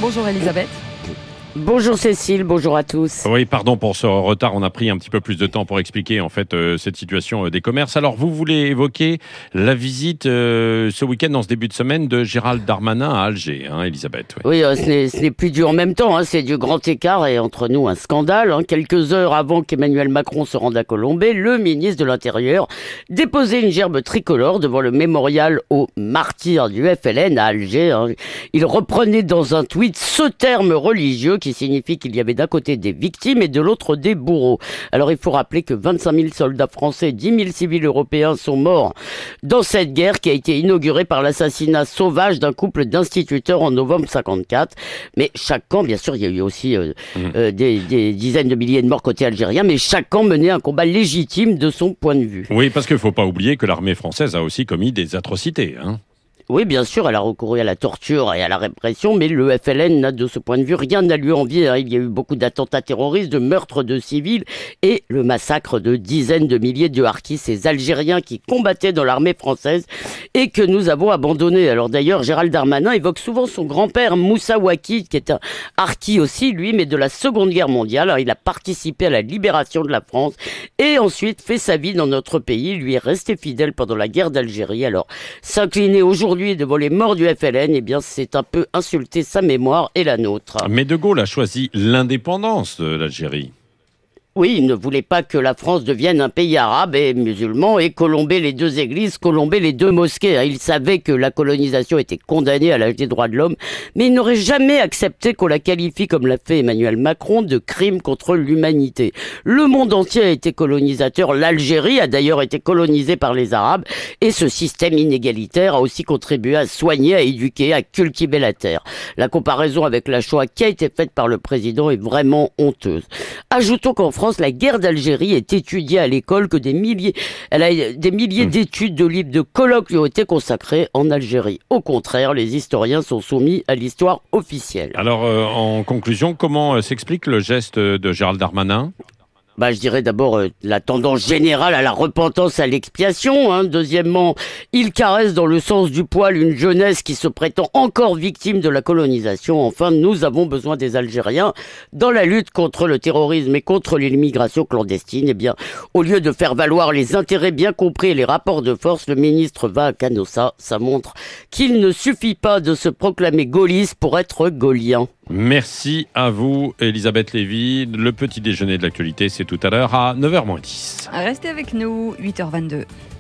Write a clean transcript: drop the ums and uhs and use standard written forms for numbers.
Bonjour Elisabeth. Bonjour Cécile, bonjour à tous. Oui, pardon pour ce retard. On a pris un petit peu plus de temps pour expliquer en fait cette situation des commerces. Alors, vous voulez évoquer la visite ce week-end, dans ce début de semaine, de Gérald Darmanin à Alger, Elisabeth. Oui, ce n'est plus du en même temps. C'est du grand écart et entre nous un scandale. Quelques heures avant qu'Emmanuel Macron se rende à Colombey, le ministre de l'Intérieur déposait une gerbe tricolore devant le mémorial aux martyrs du FLN à Alger. Il reprenait dans un tweet ce terme religieux qui signifie qu'il y avait d'un côté des victimes et de l'autre des bourreaux. Alors il faut rappeler que 25 000 soldats français et 10 000 civils européens sont morts dans cette guerre qui a été inaugurée par l'assassinat sauvage d'un couple d'instituteurs en novembre 54. Mais chaque camp, bien sûr, il y a eu aussi des dizaines de milliers de morts côté algérien, mais chaque camp menait un combat légitime de son point de vue. Oui, parce qu'il ne faut pas oublier que l'armée française a aussi commis des atrocités. Oui, bien sûr, elle a recouru à la torture et à la répression, mais le FLN n'a de ce point de vue rien à lui envier. Il y a eu beaucoup d'attentats terroristes, de meurtres de civils et le massacre de dizaines de milliers de harkis, ces Algériens qui combattaient dans l'armée française et que nous avons abandonnés. Alors d'ailleurs, Gérald Darmanin évoque souvent son grand-père Moussa Ouaki, qui est un harki aussi, lui, mais de la Seconde Guerre mondiale. Alors, il a participé à la libération de la France et ensuite fait sa vie dans notre pays. Il lui est resté fidèle pendant la guerre d'Algérie. Alors, s'incliner aujourd'hui devant les morts du FLN, eh bien, c'est un peu insulter sa mémoire et la nôtre. Mais De Gaulle a choisi l'indépendance de l'Algérie. Oui, il ne voulait pas que la France devienne un pays arabe et musulman et colomber les deux églises, colomber les deux mosquées. Il savait que la colonisation était condamnée à l'âge des droits de l'homme, mais il n'aurait jamais accepté qu'on la qualifie, comme l'a fait Emmanuel Macron, de crime contre l'humanité. Le monde entier a été colonisateur. L'Algérie a d'ailleurs été colonisée par les Arabes et ce système inégalitaire a aussi contribué à soigner, à éduquer, à cultiver la terre. La comparaison avec la Shoah qui a été faite par le président est vraiment honteuse. Ajoutons qu'en France, la guerre d'Algérie est étudiée à l'école, que des milliers d'études, de livres, de colloques lui ont été consacrés en Algérie. Au contraire, les historiens sont soumis à l'histoire officielle. Alors, en conclusion, comment s'explique le geste de Gérald Darmanin ? Je dirais d'abord la tendance générale à la repentance, à l'expiation. Deuxièmement, il caresse dans le sens du poil une jeunesse qui se prétend encore victime de la colonisation. Enfin, nous avons besoin des Algériens dans la lutte contre le terrorisme et contre l'immigration clandestine. Eh bien, au lieu de faire valoir les intérêts bien compris et les rapports de force, le ministre va à Canossa. Ça montre qu'il ne suffit pas de se proclamer gaulliste pour être gaullien. Merci à vous, Elisabeth Lévy. Le petit déjeuner de l'actualité, c'est tout à l'heure à 9h moins 10. Restez avec nous, 8h22.